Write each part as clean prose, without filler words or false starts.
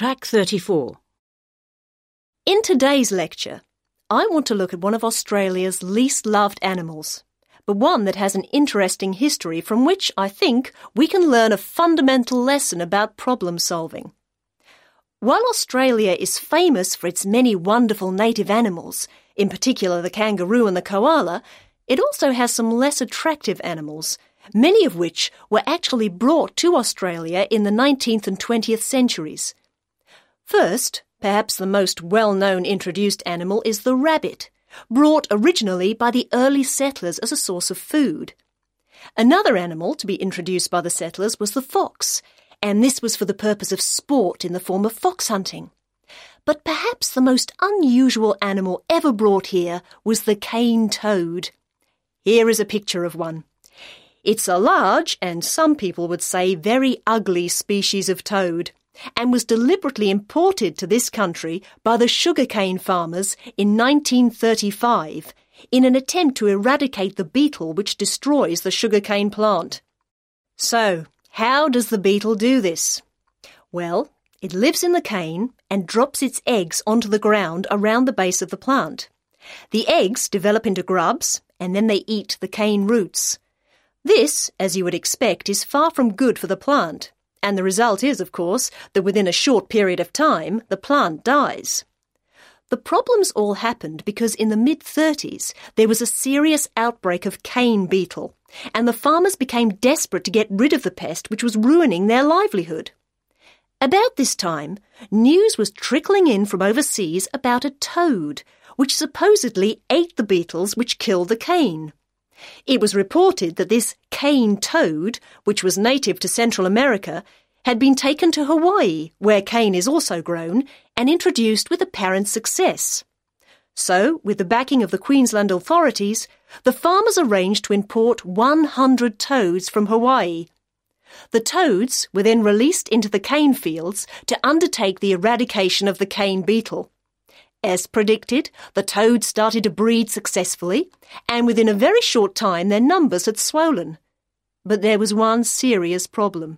Track 34. In today's lecture, I want to look at one of Australia's least loved animals, but one that has an interesting history from which I think we can learn a fundamental lesson about problem solving. While Australia is famous for its many wonderful native animals, in particular the kangaroo and the koala, it also has some less attractive animals, many of which were actually brought to Australia in the 19th and 20th centuries. First, perhaps the most well-known introduced animal is the rabbit, brought originally by the early settlers as a source of food. Another animal to be introduced by the settlers was the fox, and this was for the purpose of sport in the form of fox hunting. But perhaps the most unusual animal ever brought here was the cane toad. Here is a picture of one. It's a large, and some people would say very ugly species of toad, and was deliberately imported to this country by the sugarcane farmers in 1935 in an attempt to eradicate the beetle which destroys the sugarcane plant. So, how does the beetle do this? Well, it lives in the cane and drops its eggs onto the ground around the base of the plant. The eggs develop into grubs, and then they eat the cane roots. This, as you would expect, is far from good for the plant. And the result is, of course, that within a short period of time, the plant dies. The problems all happened because in the mid-30s, there was a serious outbreak of cane beetle, and the farmers became desperate to get rid of the pest which was ruining their livelihood. About this time, news was trickling in from overseas about a toad, which supposedly ate the beetles which killed the cane. It was reported that this cane toad, which was native to Central America, had been taken to Hawaii, where cane is also grown, and introduced with apparent success. So, with the backing of the Queensland authorities, the farmers arranged to import 100 toads from Hawaii. The toads were then released into the cane fields to undertake the eradication of the cane beetle. As predicted, the toads started to breed successfully, and within a very short time their numbers had swollen. But there was one serious problem.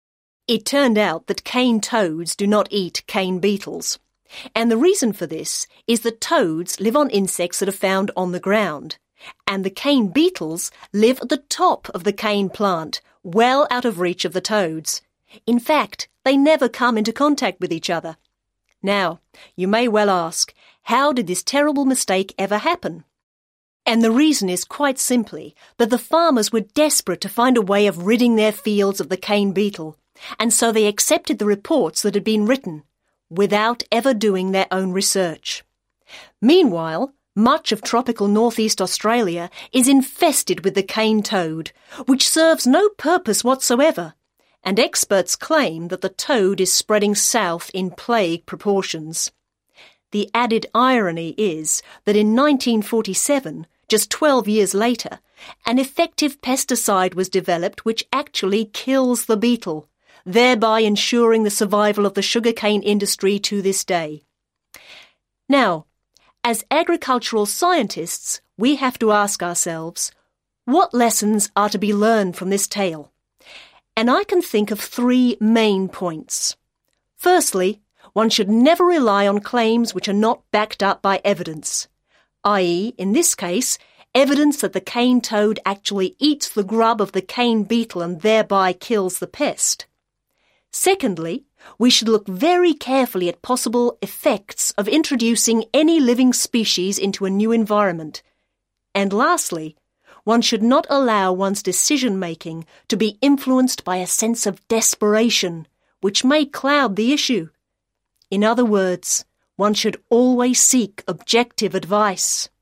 It turned out that cane toads do not eat cane beetles, and the reason for this is that toads live on insects that are found on the ground, and the cane beetles live at the top of the cane plant, well out of reach of the toads. In fact, they never come into contact with each other. Now, you may well ask, how did this terrible mistake ever happen? And the reason is quite simply that the farmers were desperate to find a way of ridding their fields of the cane beetle, and so they accepted the reports that had been written, without ever doing their own research. Meanwhile, much of tropical northeast Australia is infested with the cane toad, which serves no purpose whatsoever, and experts claim that the toad is spreading south in plague proportions. The added irony is that in 1947, just 12 years later, an effective pesticide was developed which actually kills the beetle, thereby ensuring the survival of the sugarcane industry to this day. Now, as agricultural scientists, we have to ask ourselves, what lessons are to be learned from this tale? And I can think of three main points. Firstly, one should never rely on claims which are not backed up by evidence, i.e., in this case, evidence that the cane toad actually eats the grub of the cane beetle and thereby kills the pest. Secondly, we should look very carefully at possible effects of introducing any living species into a new environment. And lastly, one should not allow one's decision-making to be influenced by a sense of desperation, which may cloud the issue. In other words, one should always seek objective advice.